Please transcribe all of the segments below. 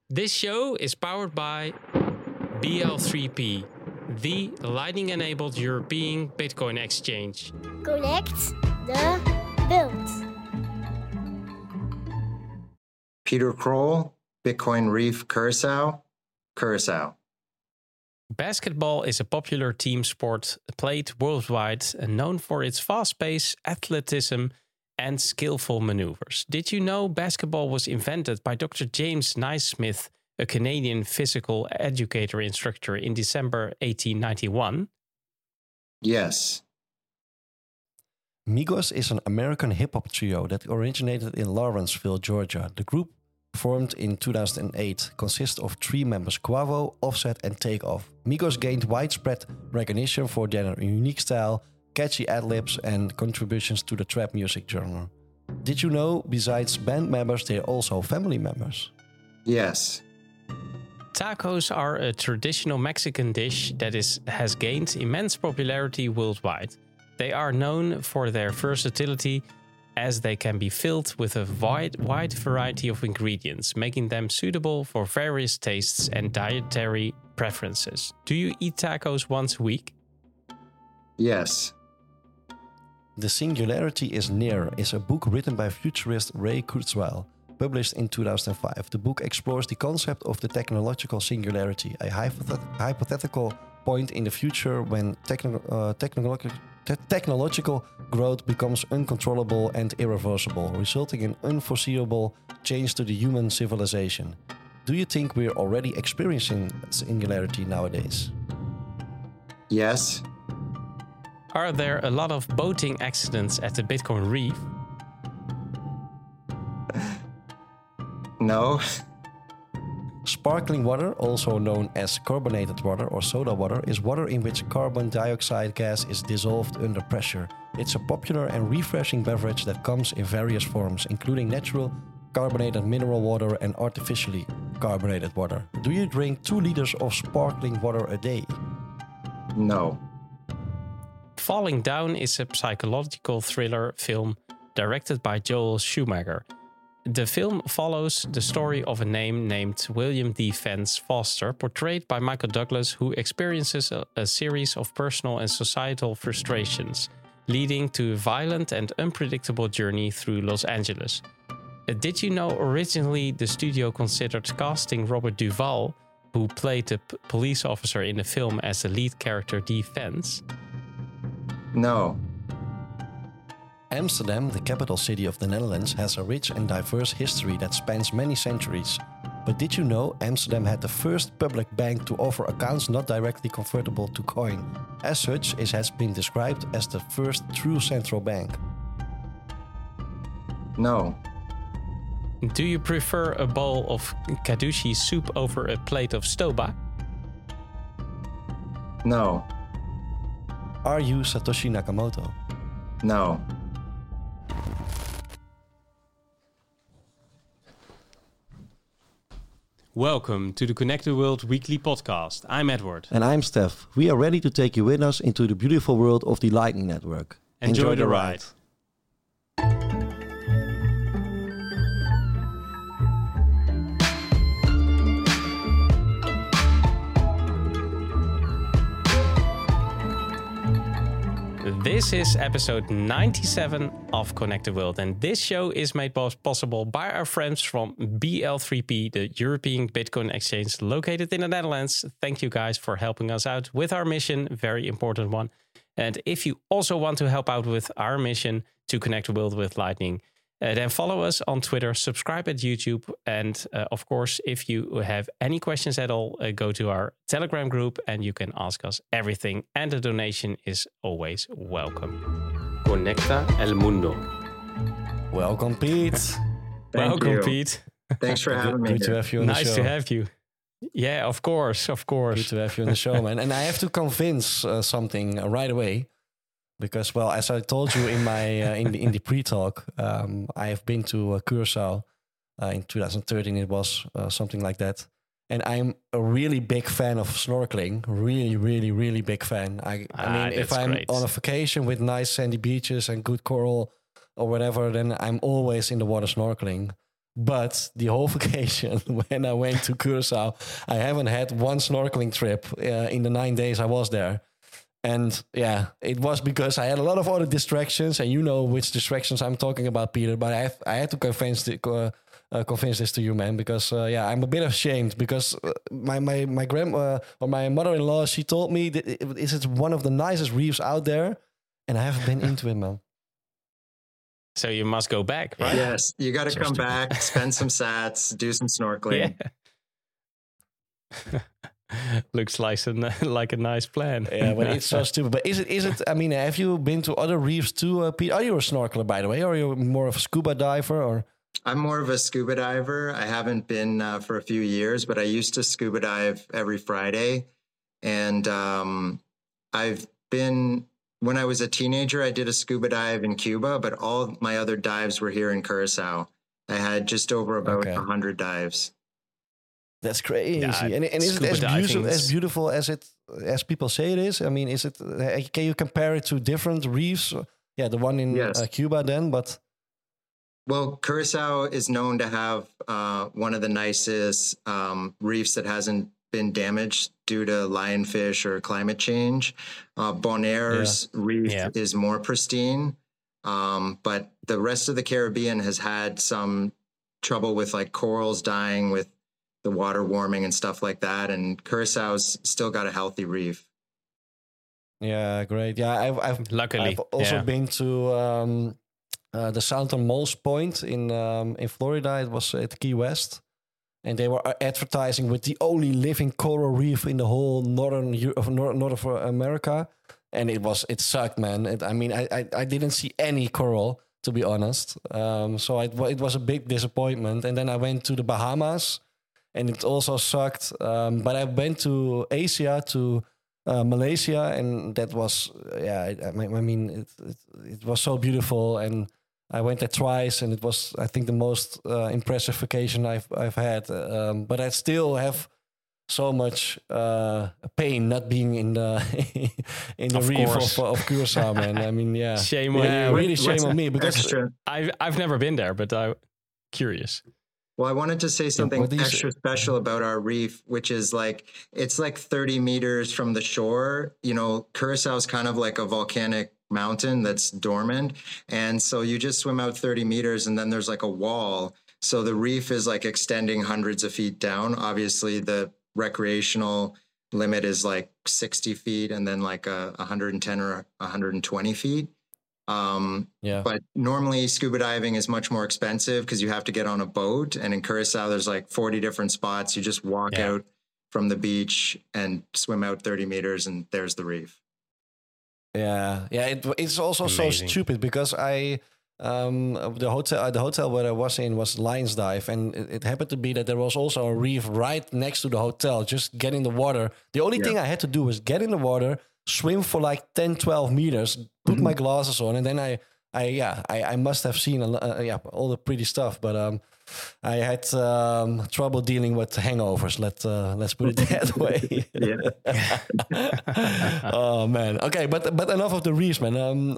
This show is powered by BL3P, the Lightning-enabled European Bitcoin exchange. Connect the world. Peter Kroll, Bitcoin Reef Curaçao, Curaçao. Basketball is a popular team sport played worldwide and known for its fast pace, athleticism, and skillful maneuvers. Did you know basketball was invented by Dr. James Naismith, a Canadian physical educator instructor, in December 1891? Yes. Migos is an American hip-hop trio that originated in Lawrenceville, Georgia. The group, formed in 2008, consists of three members: Quavo, Offset, and Takeoff. Migos gained widespread recognition for their unique style, catchy ad-libs, and contributions to the trap music genre. Did you know, besides band members, they're also family members? Yes. Tacos are a traditional Mexican dish that has gained immense popularity worldwide. They are known for their versatility, as they can be filled with a wide variety of ingredients, making them suitable for various tastes and dietary preferences. Do you eat tacos once a week? Yes. The Singularity is Near is a book written by futurist Ray Kurzweil, published in 2005. The book explores the concept of the technological singularity, a hypothetical point in the future when technological growth becomes uncontrollable and irreversible, resulting in unforeseeable change to the human civilization. Do you think we're already experiencing singularity nowadays? Yes. Are there a lot of boating accidents at the Bitcoin Reef? No. Sparkling water, also known as carbonated water or soda water, is water in which carbon dioxide gas is dissolved under pressure. It's a popular and refreshing beverage that comes in various forms, including natural carbonated mineral water and artificially carbonated water. Do you drink 2 liters of sparkling water a day? No. Falling Down is a psychological thriller film directed by Joel Schumacher. The film follows the story of a man named William D. Vance Foster, portrayed by Michael Douglas, who experiences a series of personal and societal frustrations, leading to a violent and unpredictable journey through Los Angeles. Did you know originally the studio considered casting Robert Duvall, who played the police officer in the film, as the lead character D. Vance? No. Amsterdam, the capital city of the Netherlands, has a rich and diverse history that spans many centuries. But did you know Amsterdam had the first public bank to offer accounts not directly convertible to coin? As such, it has been described as the first true central bank. No. Do you prefer a bowl of kadushi soup over a plate of stoba? No. Are you Satoshi Nakamoto? No. Welcome to the Connect the World weekly podcast. I'm Edward. And I'm Steph. We are ready to take you with us into the beautiful world of the Lightning Network. Enjoy the ride. This is episode 97 of Connect the World, and this show is made possible by our friends from BL3P, the European Bitcoin exchange located in the Netherlands. Thank you guys for helping us out with our mission, very important one. And if you also want to help out with our mission to connect the world with Lightning, then follow us on Twitter, subscribe at YouTube, and of course, if you have any questions at all, go to our Telegram group and you can ask us everything, and the donation is always welcome. Conecta el mundo. Welcome, Pete. Welcome, Pete. Thanks for having me. Good to have you on the show. Nice to have you. Yeah, of course. Good to have you on the show, man. And I have to convince something right away. Because, well, as I told you in my in the pre-talk, I have been to Curaçao in 2013. It was something like that, and I'm a really big fan of snorkeling. Really big fan. I mean, if I'm great. on a vacation with nice sandy beaches and good coral or whatever, then I'm always in the water snorkeling. But the whole vacation, when I went to Curacao, I haven't had one snorkeling trip in the 9 days I was there. And yeah, it was because I had a lot of other distractions, and you know which distractions I'm talking about, Peter. But I had to convince this to you, man, because I'm a bit ashamed because my grandma or my mother-in-law, she told me that it's one of the nicest reefs out there, and I haven't been into it, man. So you must go back, right? Yes, you got to come back, spend some sats, do some snorkeling. Yeah. Looks like a nice plan. Yeah, but it's so stupid. But is it? I mean, have you been to other reefs too, Pete? Are you a snorkeler, by the way, or are you more of a scuba diver? Or I'm more of a scuba diver. I haven't been for a few years, but I used to scuba dive every Friday. And I've been, when I was a teenager, I did a scuba dive in Cuba, but all my other dives were here in Curacao. I had just over about 100 dives. That's crazy. Yeah, and is it as beautiful as people say it is? I mean, is it? Can you compare it to different reefs? Yeah, the one in Cuba then, but... Well, Curacao is known to have one of the nicest reefs that hasn't been damaged due to lionfish or climate change. Bonaire's reef is more pristine, but the rest of the Caribbean has had some trouble with like corals dying with the water warming and stuff like that. And Curaçao's still got a healthy reef. Yeah, great. Yeah, I've also been to the southernmost point in Florida. It was at Key West, and they were advertising with the only living coral reef in the whole North America, and it sucked, man. I didn't see any coral, to be honest. So it was a big disappointment. And then I went to the Bahamas, and it also sucked. But I went to Asia, to Malaysia, and that was it was so beautiful. And I went there twice, and it was, I think, the most impressive vacation I've had. But I still have so much pain not being in the reef of Curacao, man. I mean, yeah, shame on you. Really, shame on me, because I've never been there, but I'm curious. Well, I wanted to say something extra special about our reef, which is it's like 30 meters from the shore. You know, Curacao is kind of like a volcanic mountain that's dormant. And so you just swim out 30 meters and then there's like a wall. So the reef is like extending hundreds of feet down. Obviously, the recreational limit is like 60 feet and then like 110 or 120 feet. But normally scuba diving is much more expensive because you have to get on a boat, and in Curacao there's like 40 different spots. You just walk out from the beach and swim out 30 meters and there's the reef. It's also amazing. So stupid because the hotel where I was in was Lions Dive, and it happened to be that there was also a reef right next to the hotel. Just get in the water. The only thing I had to do was get in the water, swim for like 10-12 meters, put my glasses on, and then I must have seen all the pretty stuff, but I had trouble dealing with hangovers. Let's put it that way. Oh man. Okay, but enough of the reefs, man.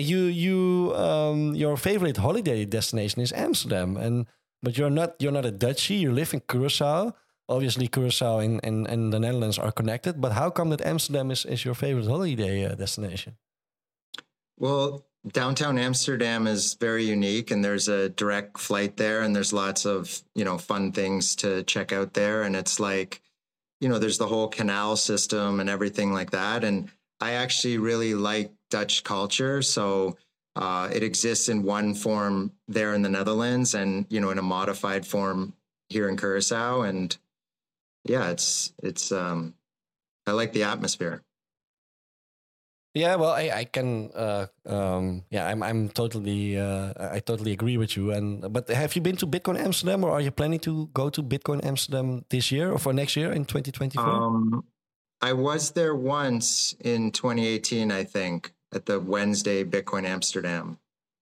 Your favorite holiday destination is Amsterdam, but you're not a Dutchie. You live in Curacao. Obviously, Curacao and the Netherlands are connected, but how come that Amsterdam is your favorite holiday destination? Well, downtown Amsterdam is very unique, and there's a direct flight there, and there's lots of, fun things to check out there. And it's like, there's the whole canal system and everything like that. And I actually really like Dutch culture. So it exists in one form there in the Netherlands and, in a modified form here in Curacao. And it's I like the atmosphere. Yeah, well, I can. I'm totally. I totally agree with you. But have you been to Bitcoin Amsterdam, or are you planning to go to Bitcoin Amsterdam this year or for next year in 2024? I was there once in 2018, I think, at the Wednesday Bitcoin Amsterdam.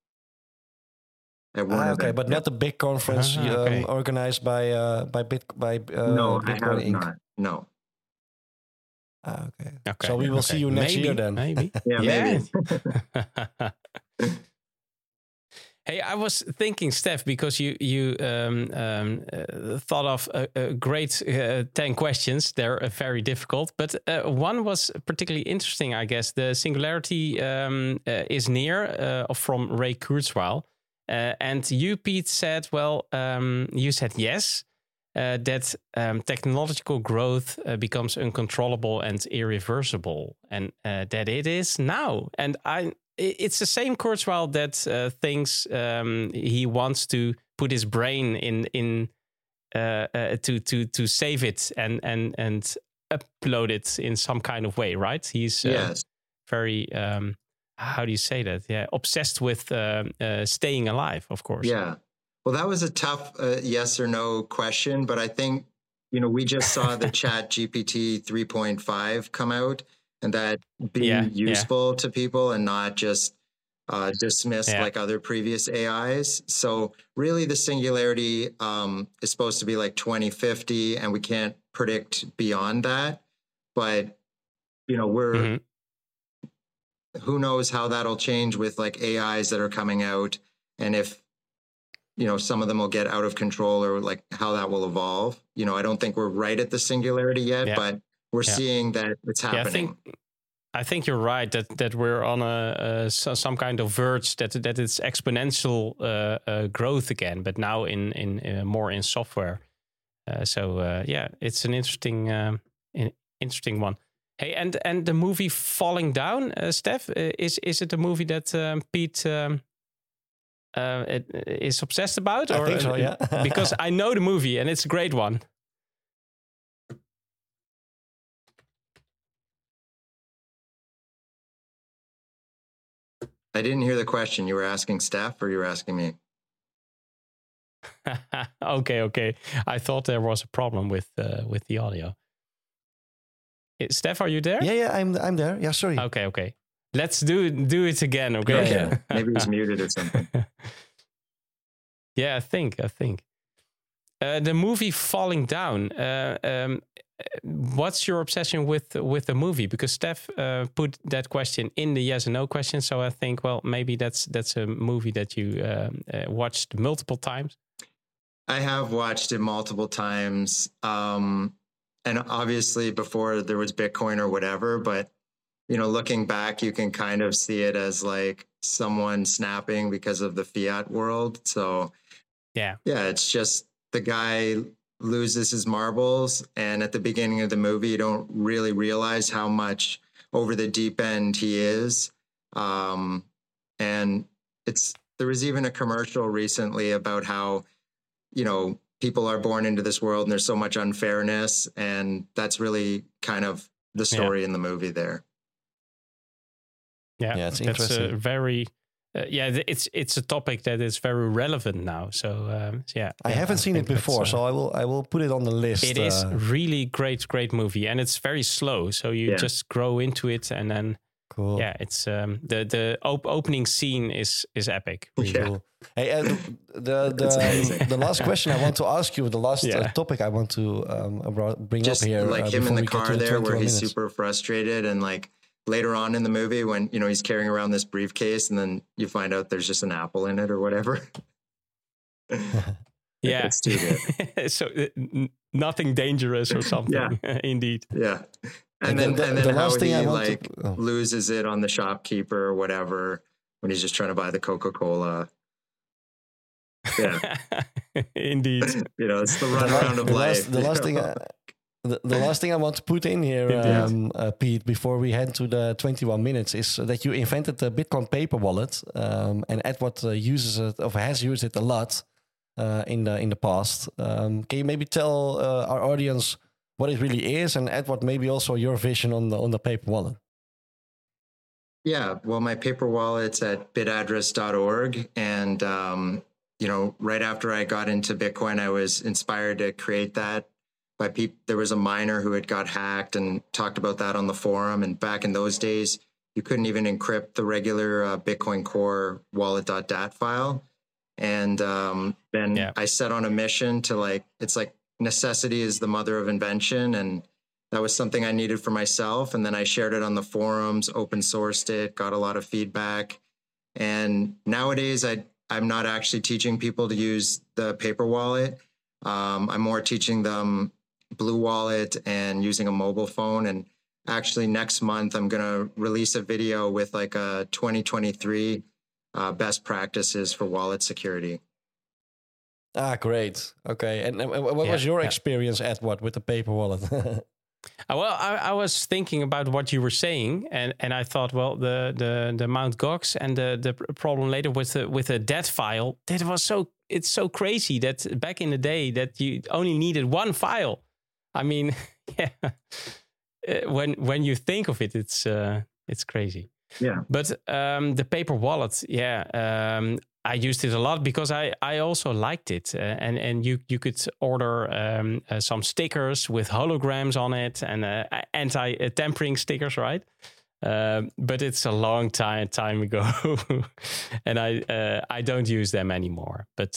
But not the big conference organized by no, Bitcoin I have Inc. not. No. Okay. So we will see you next year then. Maybe. Maybe. Hey, I was thinking, Steph, because you thought of a great 10 questions. They're very difficult, but one was particularly interesting, I guess. The singularity is near from Ray Kurzweil. And you, Pete, said, well, you said yes, that technological growth becomes uncontrollable and irreversible, and that it is now. And it's the same Kurzweil that thinks he wants to put his brain in to save it and upload it in some kind of way, right? He's yes. Very how do you say that? Yeah, obsessed with staying alive, of course. Yeah. Well, that was a tough yes or no question, but I think we just saw the Chat GPT 3.5 come out, and that being useful to people and not just dismissed like other previous AIs. So really the singularity is supposed to be like 2050, and we can't predict beyond that. But, we're, who knows how that'll change with like AIs that are coming out, and if, some of them will get out of control, or like how that will evolve. I don't think we're right at the singularity yet, but we're seeing that it's happening. I think you're right that we're on some kind of verge that it's exponential growth again, but now in more in software. It's an interesting one. Hey, and the movie Falling Down, Steph, is it a movie that Pete is obsessed about? I think so, yeah. Because I know the movie and it's a great one. I didn't hear the question. You were asking Steph, or you were asking me? Okay. I thought there was a problem with the audio. Steph, are you there? Yeah, I'm there. Yeah, sorry. Okay. Let's do it again, okay? Okay. Maybe he's muted or something. Yeah, I think. The movie Falling Down. What's your obsession with the movie? Because Steph put that question in the yes and no question, so I think, well, maybe that's a movie that you watched multiple times. I have watched it multiple times, and obviously before there was Bitcoin or whatever. But looking back, you can kind of see it as like someone snapping because of the fiat world. So yeah, it's just the guy loses his marbles, and at the beginning of the movie you don't really realize how much over the deep end he is, and there was even a commercial recently about how people are born into this world and there's so much unfairness, and that's really kind of the story in the movie there. It's interesting. That's a very it's a topic that is very relevant now. So I haven't seen it before, so I will put it on the list. It is really great movie, and it's very slow. So you just grow into it, and then cool. Yeah, it's the opening scene is epic. Really cool. Hey, the last question I want to ask you, the last topic I want to bring just up here, like him in the car there, where he's super frustrated, and like later on in the movie when he's carrying around this briefcase, and then you find out there's just an apple in it or whatever. Yeah, it's too good. So nothing dangerous or something. Indeed. Yeah. And then the how he loses it on the shopkeeper or whatever when he's just trying to buy the Coca-Cola. Yeah. Indeed. It's the runaround of life. The last thing I want to put in here, Pete, before we head to the 21 minutes, is that you invented the Bitcoin paper wallet, and Edward uses it, or has used it a lot in the past. Can you maybe tell our audience what it really is, and Edward, maybe also your vision on the paper wallet? Yeah, well, my paper wallet's at bitaddress.org, and right after I got into Bitcoin, I was inspired to create that by people. There was a miner who had got hacked and talked about that on the forum. And back in those days, you couldn't even encrypt the regular Bitcoin Core wallet.dat file. And then I set on a mission to it's like necessity is the mother of invention. And that was something I needed for myself. And then I shared it on the forums, open sourced it, got a lot of feedback. And nowadays I I'm not actually teaching people to use the paper wallet. I'm more teaching them Blue Wallet and using a mobile phone. And actually next month, I'm going to release a video with like a 2023 best practices for wallet security. Ah, great. Okay. And what was your experience, Edward, with the paper wallet? Well, I was thinking about what you were saying, and I thought, well, the Mt. Gox and the problem later with the DAT file, it's so crazy that back in the day that you only needed one file. I mean, yeah, when you think of it, it's crazy. Yeah. But the paper wallet, I used it a lot because I also liked it. And you could order some stickers with holograms on it and anti-tampering stickers, right? But it's a long time ago, and I don't use them anymore. But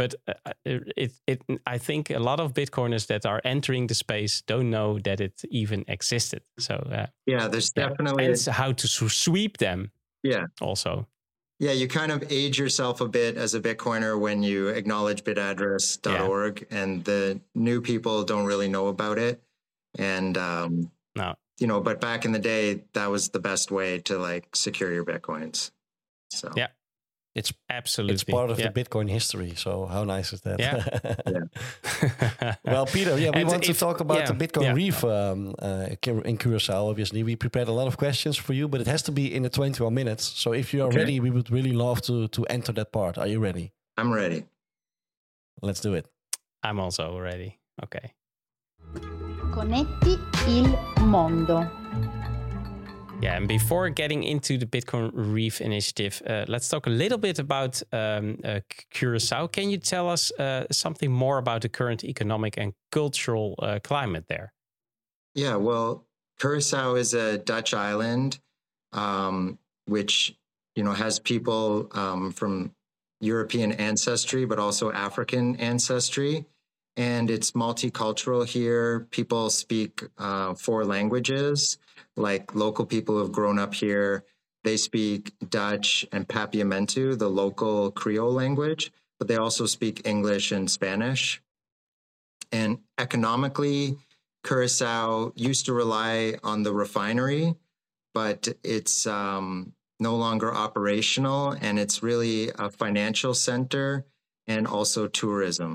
I think a lot of Bitcoiners that are entering the space don't know that it even existed. So there's definitely and how to sweep them. Yeah. Also. Yeah, you kind of age yourself a bit as a Bitcoiner when you acknowledge bitaddress.org, and the new people don't really know about it. And no. But back in the day, that was the best way to like secure your Bitcoins. So yeah, it's absolutely, it's part of the Bitcoin history. So how nice is that? Yeah. Well, Peter, we want to talk about the Bitcoin Reef in Curacao. Obviously, we prepared a lot of questions for you, but it has to be in the 21 minutes. So if you are ready, we would really love to enter that part. Are you ready? I'm ready. Let's do it. I'm also ready. Okay. Connetti il mondo. Yeah, and before getting into the Bitcoin Reef initiative, let's talk a little bit about Curacao. Can you tell us something more about the current economic and cultural climate there? Yeah, well, Curacao is a Dutch island, which has people from European ancestry, but also African ancestry. And it's multicultural here. People speak 4 languages. Like local people who have grown up here, they speak Dutch and Papiamentu, the local Creole language, but they also speak English and Spanish. And economically, Curacao used to rely on the refinery, but it's no longer operational, and it's really a financial center and also tourism.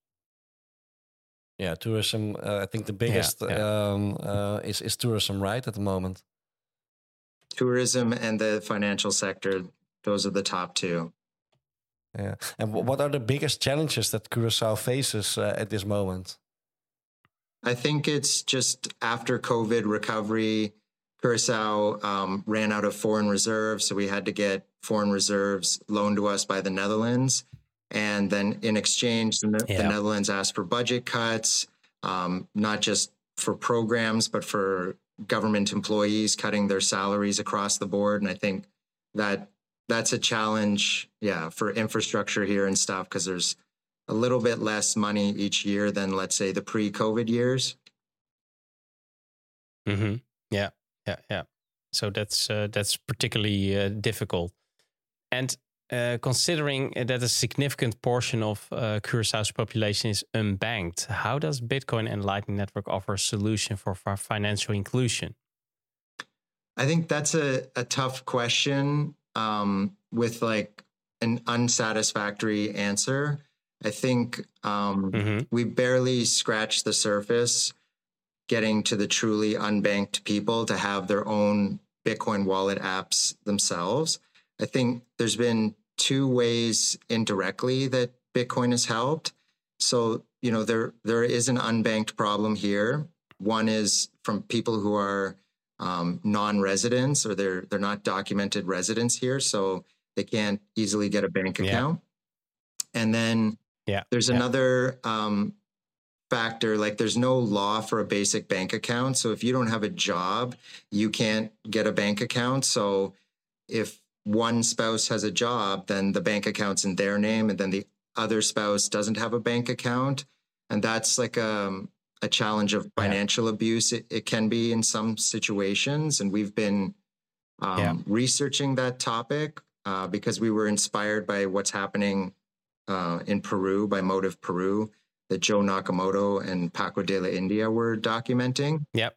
Yeah, tourism. I think the biggest is tourism, right, at the moment. Tourism and the financial sector; those are the top 2. Yeah, and what are the biggest challenges that Curacao faces at this moment? I think it's just after COVID recovery, Curacao ran out of foreign reserves, so we had to get foreign reserves loaned to us by the Netherlands. And then in exchange, the Netherlands asked for budget cuts, not just for programs, but for government employees cutting their salaries across the board. And I think that's a challenge, for infrastructure here and stuff, because there's a little bit less money each year than, let's say, the pre-COVID years. Mm-hmm. Yeah. So that's particularly difficult. And considering that a significant portion of Curaçao's population is unbanked, how does Bitcoin and Lightning Network offer a solution for financial inclusion? I think that's a tough question with like an unsatisfactory answer. I think we barely scratched the surface getting to the truly unbanked people to have their own Bitcoin wallet apps themselves. I think there's been 2 ways indirectly that Bitcoin has helped. So, there is an unbanked problem here. One is from people who are non-residents, or they're not documented residents here, so they can't easily get a bank account. And then there's another factor, like there's no law for a basic bank account. So if you don't have a job, you can't get a bank account. So if one spouse has a job, then the bank account's in their name, and then the other spouse doesn't have a bank account. And that's like a challenge of financial abuse. It can be in some situations. And we've been researching that topic because we were inspired by what's happening in Peru, by Motive Peru, that Joe Nakamoto and Paco de la India were documenting. Yep.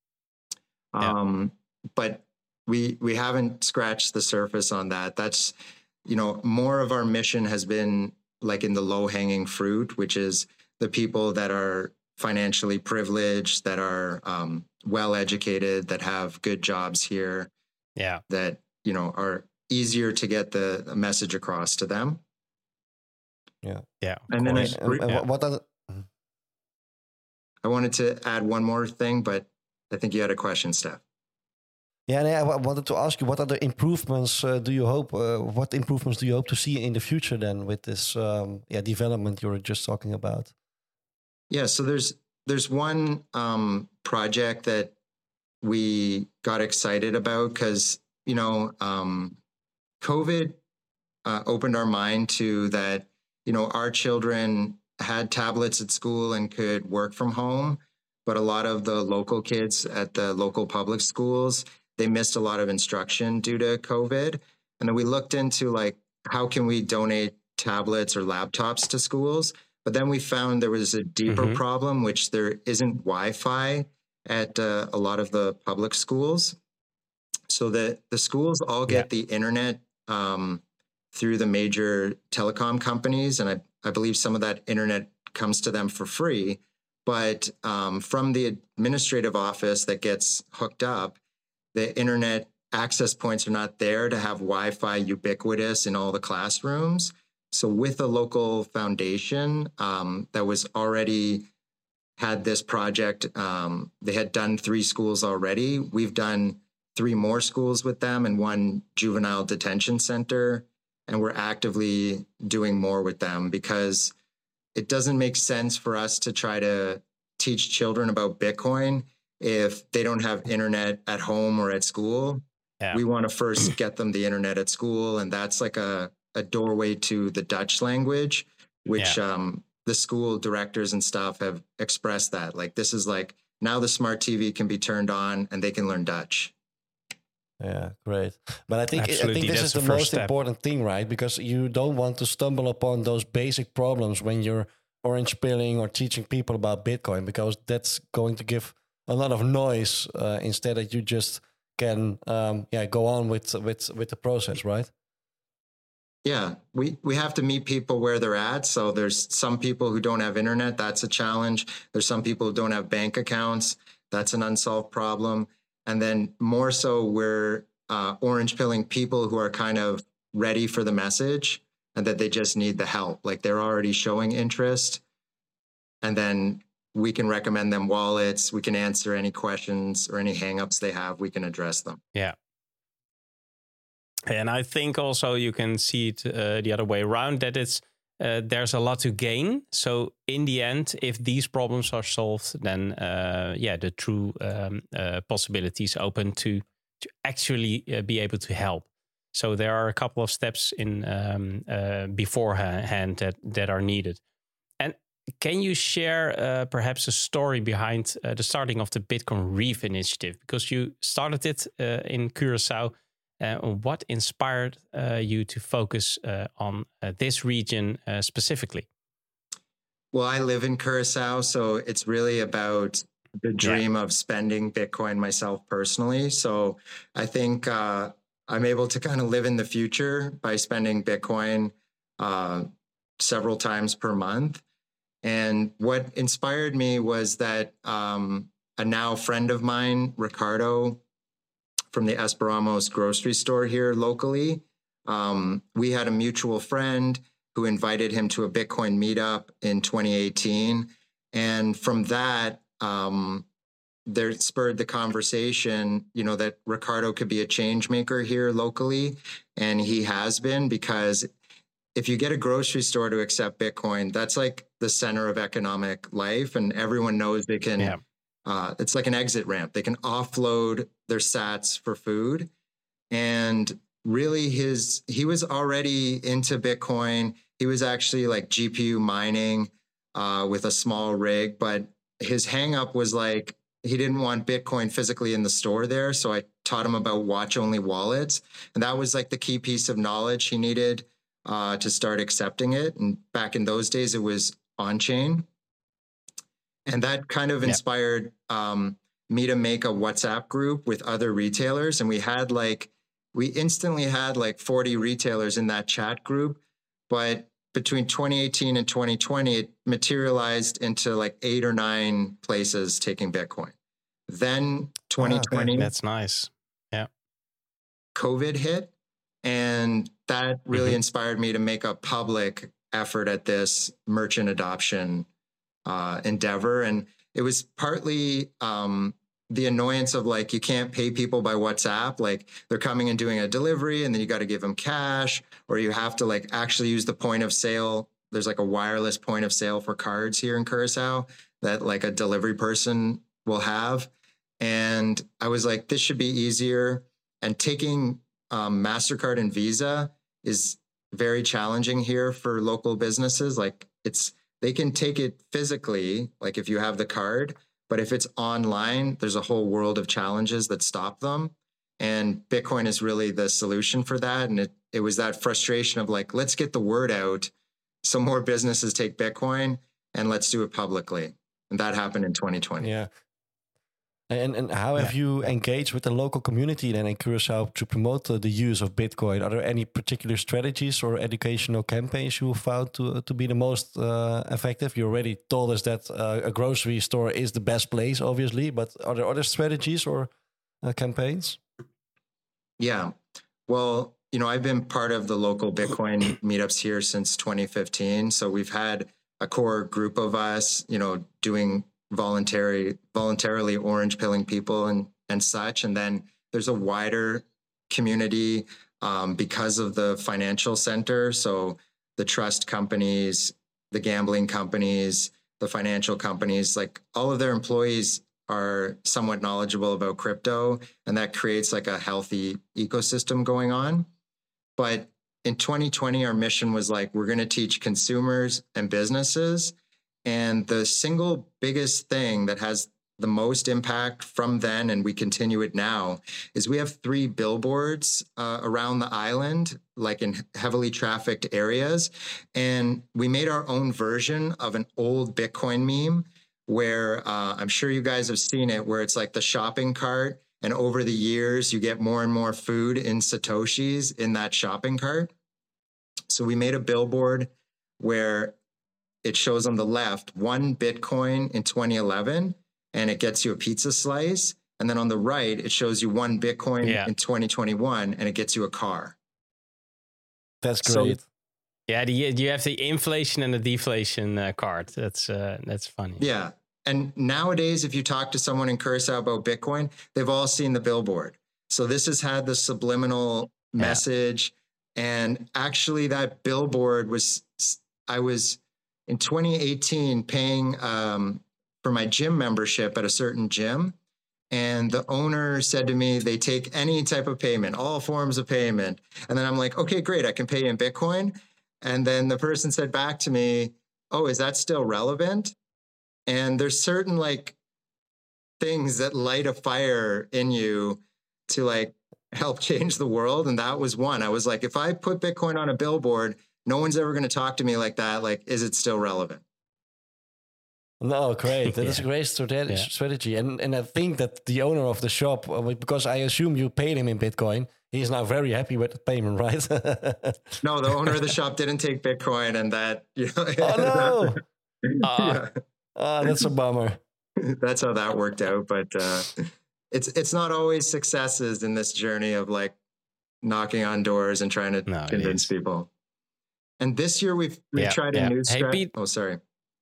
But we haven't scratched the surface on that. That's, more of our mission has been like in the low-hanging fruit, which is the people that are financially privileged, that are well-educated, that have good jobs here. Yeah. That, are easier to get the message across to them. Yeah. Yeah. And then I wanted to add one more thing, but I think you had a question, Steph. Yeah, and I wanted to ask you, what other improvements do you hope? What improvements do you hope to see in the future then with this development you were just talking about? Yeah, so there's one project that we got excited about because COVID opened our mind to that. Our children had tablets at school and could work from home, but a lot of the local kids at the local public schools, they missed a lot of instruction due to COVID. And then we looked into like, how can we donate tablets or laptops to schools? But then we found there was a deeper problem, which there isn't Wi-Fi at a lot of the public schools. So the schools all get the internet through the major telecom companies. And I believe some of that internet comes to them for free. But from the administrative office that gets hooked up, the internet access points are not there to have Wi-Fi ubiquitous in all the classrooms. So with a local foundation that was already had this project, they had done 3 schools already. We've done 3 more schools with them and 1 juvenile detention center. And we're actively doing more with them because it doesn't make sense for us to try to teach children about Bitcoin if they don't have internet at home or at school. We want to first get them the internet at school. And that's like a doorway to the Dutch language, which the school directors and stuff have expressed that. Like, this is like, now the smart TV can be turned on and they can learn Dutch. Yeah, great. But I think this is the most important thing, right? Because you don't want to stumble upon those basic problems when you're orange pilling or teaching people about Bitcoin, because that's going to give a lot of noise instead that you just can go on with the process, right? Yeah, we have to meet people where they're at. So there's some people who don't have internet. That's a challenge. There's some people who don't have bank accounts. That's an unsolved problem. And then more so, we're orange pilling people who are kind of ready for the message and that they just need the help. Like, they're already showing interest. And then we can recommend them wallets. We can answer any questions or any hangups they have. We can address them. Yeah. And I think also you can see it the other way around, that it's there's a lot to gain. So in the end, if these problems are solved, then the true possibilities open to actually be able to help. So there are a couple of steps in beforehand that are needed. And can you share perhaps a story behind the starting of the Bitcoin Reef initiative? Because you started it in Curacao. What inspired you to focus on this region specifically? Well, I live in Curacao, so it's really about the dream of spending Bitcoin myself personally. So I think I'm able to kind of live in the future by spending Bitcoin several times per month. And what inspired me was that a now friend of mine, Ricardo, from the Esperamos grocery store here locally. We had a mutual friend who invited him to a Bitcoin meetup in 2018. And from that, there spurred the conversation, that Ricardo could be a change maker here locally. And he has been, because if you get a grocery store to accept Bitcoin, that's like the center of economic life. And everyone knows they can... it's like an exit ramp. They can offload their sats for food. And really he was already into Bitcoin. He was actually like GPU mining with a small rig, but his hang up was like, he didn't want Bitcoin physically in the store there. So I taught him about watch-only wallets. And that was like the key piece of knowledge he needed to start accepting it. And back in those days, it was on-chain. And that kind of inspired me to make a WhatsApp group with other retailers. And we instantly had like 40 retailers in that chat group. But between 2018 and 2020, it materialized into like 8 or 9 places taking Bitcoin. Then 2020, that's nice. Yeah. COVID hit, and that really inspired me to make a public effort at this merchant adoption endeavor. And it was partly the annoyance of like, you can't pay people by WhatsApp. Like they're coming and doing a delivery and then you got to give them cash, or you have to like actually use the point of sale. There's like a wireless point of sale for cards here in Curacao that like a delivery person will have. And I was like, this should be easier. And taking MasterCard and Visa is very challenging here for local businesses. Like they can take it physically, like if you have the card, but if it's online, there's a whole world of challenges that stop them. And Bitcoin is really the solution for that. And it was that frustration of like, let's get the word out so more businesses take Bitcoin and let's do it publicly. And that happened in 2020. Yeah. And how have you engaged with the local community then in Curacao to promote the use of Bitcoin? Are there any particular strategies or educational campaigns you found to be the most effective? You already told us that a grocery store is the best place, obviously, but are there other strategies or campaigns? Yeah. Well, I've been part of the local Bitcoin meetups here since 2015. So we've had a core group of us, doing voluntarily orange pilling people and such. And then there's a wider community because of the financial center. So the trust companies, the gambling companies, the financial companies, like all of their employees are somewhat knowledgeable about crypto, and that creates like a healthy ecosystem going on. But in 2020, our mission was like, we're going to teach consumers and businesses. And the single biggest thing that has the most impact from then, and we continue it now, is we have 3 billboards around the island, like in heavily trafficked areas. And we made our own version of an old Bitcoin meme where I'm sure you guys have seen it, where it's like the shopping cart. And over the years, you get more and more food in Satoshis in that shopping cart. So we made a billboard where it shows on the left 1 Bitcoin in 2011, and it gets you a pizza slice. And then on the right, it shows you 1 Bitcoin in 2021, and it gets you a car. That's great. So, you have the inflation and the deflation card. That's funny. Yeah. And nowadays, if you talk to someone in Curacao about Bitcoin, they've all seen the billboard. So this has had the subliminal message. And actually that billboard I was in 2018 paying for my gym membership at a certain gym. And the owner said to me, they take any type of payment, all forms of payment. And then I'm like, okay, great, I can pay in Bitcoin. And then the person said back to me, oh, is that still relevant? And there's certain like things that light a fire in you to like help change the world. And that was one. I was like, if I put Bitcoin on a billboard, no one's ever going to talk to me like that. Like, is it still relevant? No, great. That is a great strategy. And I think that the owner of the shop, because I assume you paid him in Bitcoin, he's now very happy with the payment, right? No, the owner of the shop didn't take Bitcoin, and that. Oh no! That's a bummer. That's how that worked out. But it's not always successes in this journey of like knocking on doors and trying to convince people. And this year we've tried a new strategy. Oh, sorry.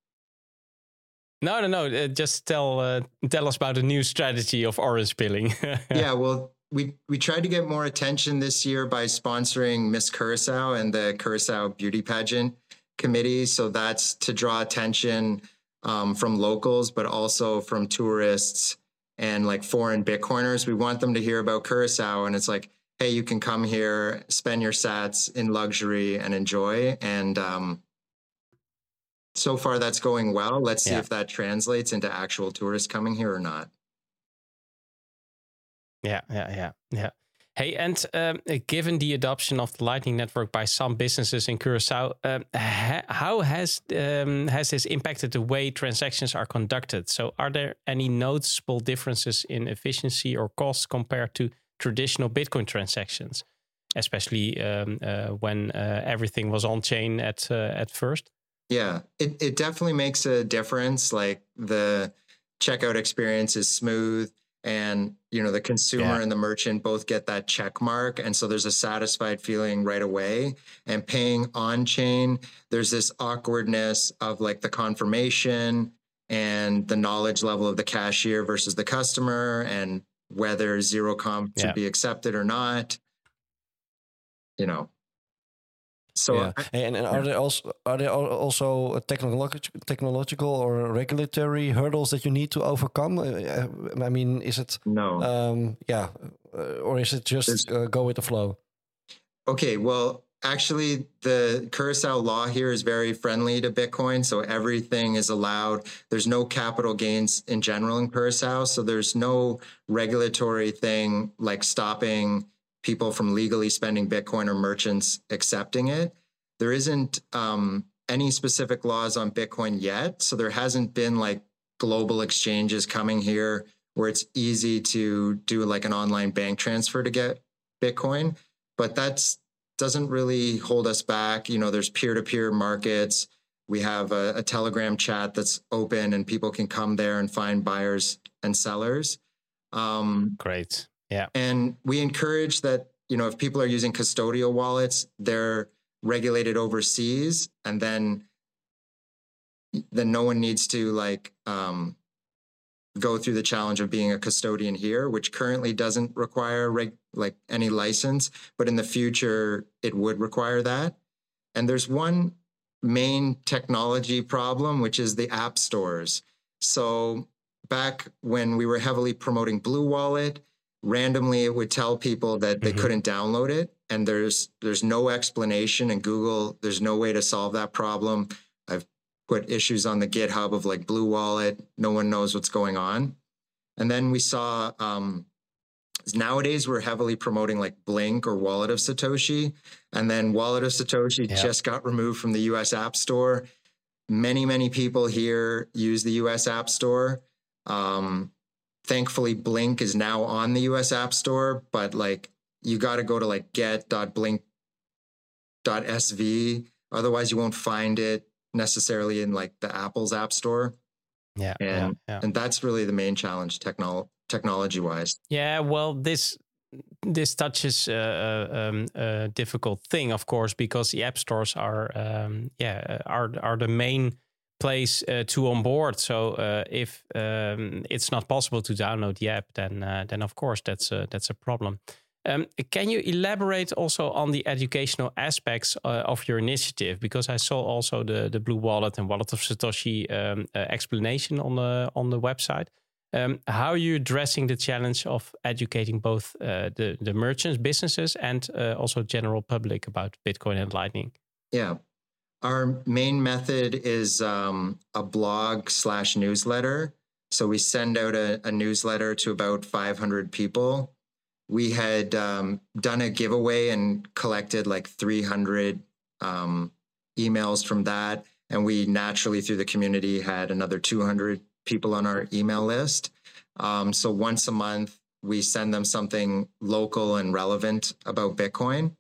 No. Just tell us about a new strategy of orange pilling. Yeah, well, we tried to get more attention this year by sponsoring Miss Curacao and the Curacao Beauty Pageant Committee. So that's to draw attention from locals, but also from tourists and like foreign Bitcoiners. We want them to hear about Curacao, and it's like, hey, you can come here, spend your sats in luxury and enjoy. And so far that's going well. Let's see if that translates into actual tourists coming here or not. Yeah. Hey, and given the adoption of the Lightning Network by some businesses in Curacao, how has this impacted the way transactions are conducted? So are there any noticeable differences in efficiency or cost compared to traditional Bitcoin transactions, especially when everything was on-chain at first? Yeah, it definitely makes a difference. Like the checkout experience is smooth, and the consumer and the merchant both get that check mark, and so there's a satisfied feeling right away. And paying on chain, there's this awkwardness of like the confirmation and the knowledge level of the cashier versus the customer, and whether zero comp should be accepted or not. So and are there also technological or regulatory hurdles that you need to overcome? I mean, is it no? Or is it just go with the flow? Okay, well, actually, the Curacao law here is very friendly to Bitcoin, so everything is allowed. There's no capital gains in general in Curacao, so there's no regulatory thing like stopping people from legally spending Bitcoin or merchants accepting it. There isn't any specific laws on Bitcoin yet. So there hasn't been like global exchanges coming here where it's easy to do like an online bank transfer to get Bitcoin. But that doesn't really hold us back. There's peer-to-peer markets. We have a Telegram chat that's open and people can come there and find buyers and sellers. Great. Yeah. And we encourage that, if people are using custodial wallets, they're regulated overseas, and then no one needs to go through the challenge of being a custodian here, which currently doesn't require any license, but in the future it would require that. And there's one main technology problem, which is the app stores. So back when we were heavily promoting Blue Wallet, randomly it would tell people that they couldn't download it, and there's no explanation in Google. There's no way to solve that problem. I've put issues on the GitHub of like Blue Wallet. No one knows what's going on. And then we saw nowadays we're heavily promoting like Blink or Wallet of Satoshi, and then Wallet of Satoshi just got removed from the US App Store. Many people here use the US App Store. Thankfully, Blink is now on the US App Store, but like you got to go to like get.blink.sv. Otherwise, you won't find it necessarily in like the Apple's App Store. And that's really the main challenge technology wise. Yeah, well, this touches a difficult thing, of course, because the app stores are the main place to onboard. So if it's not possible to download the app, then of course that's a problem. Can you elaborate also on the educational aspects of your initiative? Because I saw also the Blue Wallet and Wallet of Satoshi explanation on the website. How are you addressing the challenge of educating both the merchants, businesses, and also general public about Bitcoin and Lightning? Yeah. Our main method is a blog/newsletter. So we send out a newsletter to about 500 people. We had done a giveaway and collected like 300 emails from that. And we naturally, through the community, had another 200 people on our email list. So once a month, we send them something local and relevant about Bitcoin.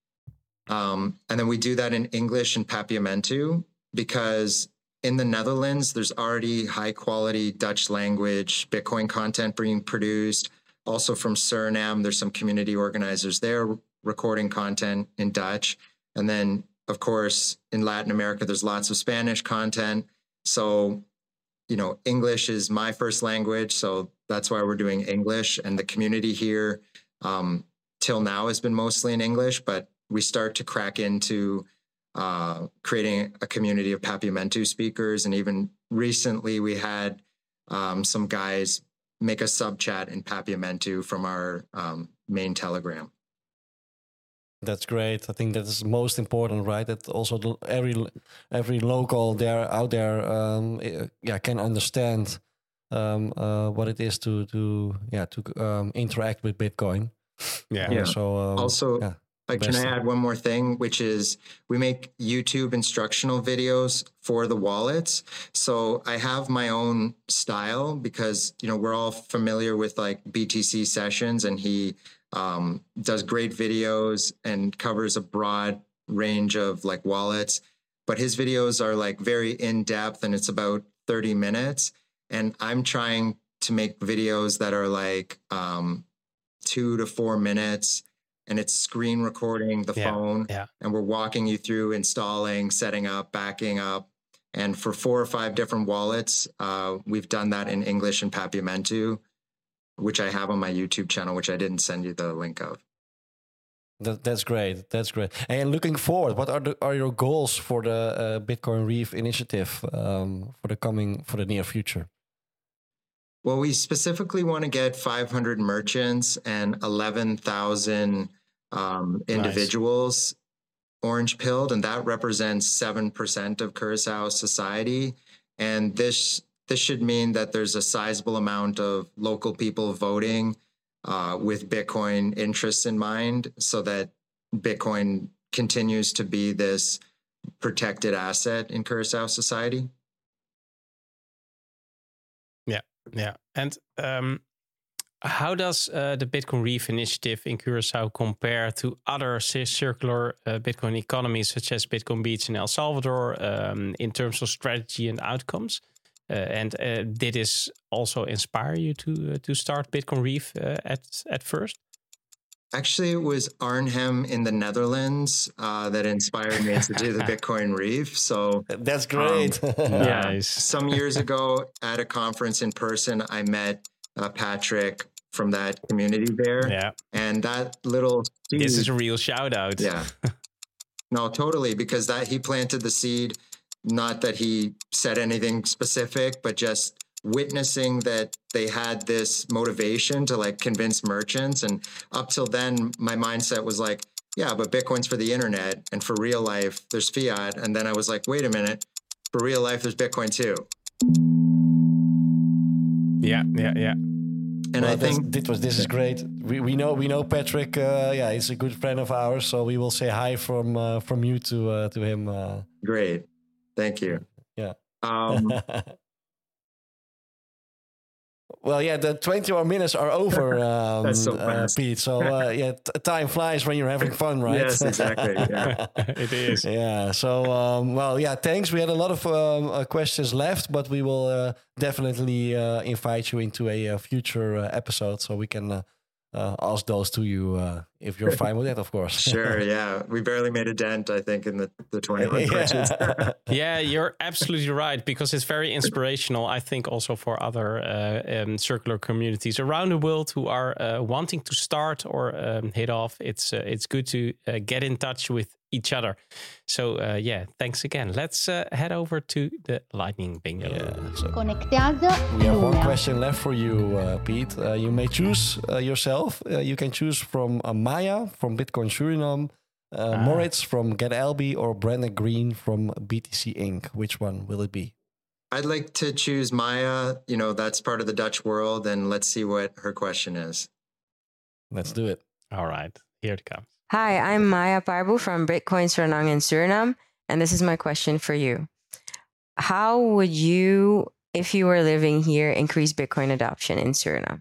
And then we do that in English and Papiamentu, because in the Netherlands, there's already high quality Dutch language Bitcoin content being produced. Also from Suriname, there's some community organizers there recording content in Dutch. And then, of course, in Latin America, there's lots of Spanish content. So, English is my first language. So that's why we're doing English. And the community here till now has been mostly in English, but we start to crack into creating a community of Papiamentu speakers. And even recently we had some guys make a sub chat in Papiamentu from our main Telegram. That's great. I think that is most important, right? That also every local there out there can understand what it is to interact with Bitcoin. Yeah. So also. Yeah. Can I add one more thing, which is we make YouTube instructional videos for the wallets. So I have my own style because, we're all familiar with like BTC Sessions, and he does great videos and covers a broad range of like wallets. But his videos are like very in depth, and it's about 30 minutes. And I'm trying to make videos that are like 2 to 4 minutes. And it's screen recording the phone, and we're walking you through installing, setting up, backing up. And for 4 or 5 different wallets, we've done that in English and Papiamentu, which I have on my YouTube channel, which I didn't send you the link of. That's great. That's great. And looking forward, what are your goals for the Bitcoin Reef initiative for the near future? Well, we specifically want to get 500 merchants and 11,000 individuals orange pilled, and that represents 7% of Curacao society. And this should mean that there's a sizable amount of local people voting with Bitcoin interests in mind, so that Bitcoin continues to be this protected asset in Curacao society. Yeah. And how does the Bitcoin Reef initiative in Curacao compare to other circular Bitcoin economies, such as Bitcoin Beach in El Salvador, in terms of strategy and outcomes? And did this also inspire you to start Bitcoin Reef at first? Actually, it was Arnhem in the Netherlands that inspired me to do the Bitcoin Reef. So that's great. Nice. Some years ago at a conference in person, I met Patrick from that community there. Yeah. And that little seed, this is a real shout out. Yeah. No, totally, because he planted the seed, not that he said anything specific, but just witnessing that they had this motivation to like convince merchants. And up till then, my mindset was like, yeah, but Bitcoin's for the internet, and for real life, there's fiat. And then I was like, wait a minute, for real life, there's Bitcoin too. Yeah. And I think this is great. We know Patrick. He's a good friend of ours. So we will say hi from you to him. Great, thank you. Yeah. Well, yeah, the 21 minutes are over, That's so fast. Pete. So, time flies when you're having fun, right? Yes, exactly. Yeah. It is. Yeah. So, thanks. We had a lot of questions left, but we will definitely invite you into a future episode so we can ask those to you if you're fine with it, of course. Sure, yeah. We barely made a dent, I think, in the 21 questions. Yeah, you're absolutely right, because it's very inspirational, I think, also for other circular communities around the world who are wanting to start or hit off. It's good to get in touch with each other. So, thanks again. Let's head over to the lightning bingo. Yeah, so Conectado we have one Luna. question left for you, Pete. You may choose yourself. You can choose from Maya from Bitcoin Suriname, Moritz from GetAlby, or Brandon Green from BTC Inc. Which one will it be? I'd like to choose Maya. That's part of the Dutch world, and let's see what her question is. Let's do it. All right, here it comes. Hi, I'm Maya Parbu from Bitcoin Suriname in Suriname, and this is my question for you. How would you, if you were living here, increase Bitcoin adoption in Suriname?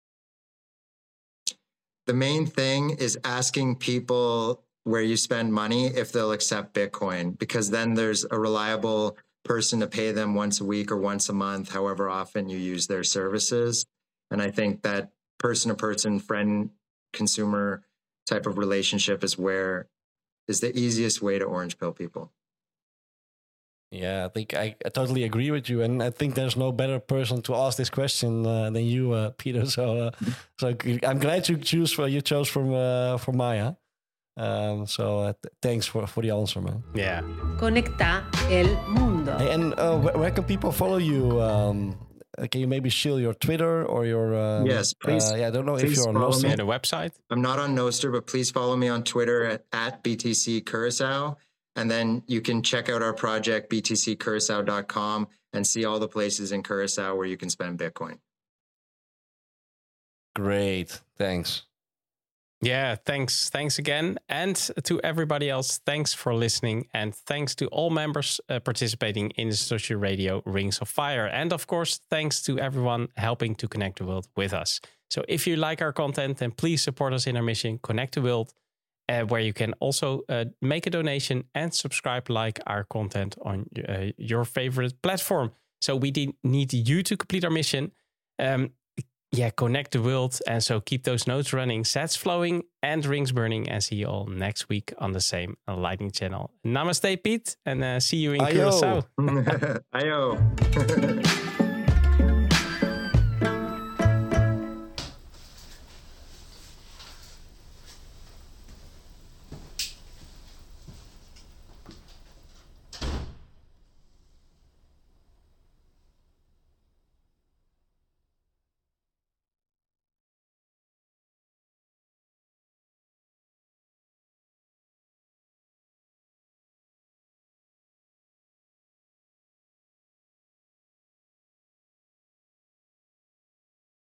The main thing is asking people where you spend money if they'll accept Bitcoin, because then there's a reliable person to pay them once a week or once a month, however often you use their services. And I think that person-to-person, friend-consumer type of relationship is the easiest way to orange pill people. Yeah, I think I totally agree with you, and I think there's no better person to ask this question than you, Peter. So I'm glad you chose from Maya. Thanks for the answer, man. Yeah. Conecta el mundo. Hey, and where can people follow you? Can you maybe share your Twitter or your... yes, please. I don't know if you're on Nostr. And a website? I'm not on Nostr, but please follow me on Twitter at BTC Curacao. And then you can check out our project, btccuracao.com. and see all the places in Curacao where you can spend Bitcoin. Great. Thanks. Yeah, thanks. Thanks again. And to everybody else, thanks for listening. And thanks to all members participating in the Satoshi Radio Rings of Fire. And of course, thanks to everyone helping to connect the world with us. So if you like our content, then please support us in our mission, Connect the World, where you can also make a donation and subscribe, like our content on your favorite platform. So we need you to complete our mission. Connect the world. And so keep those nodes running, sats flowing, and rings burning. And see you all next week on the same Lightning channel. Namaste, Pete, and see you in Curacao. Ayo.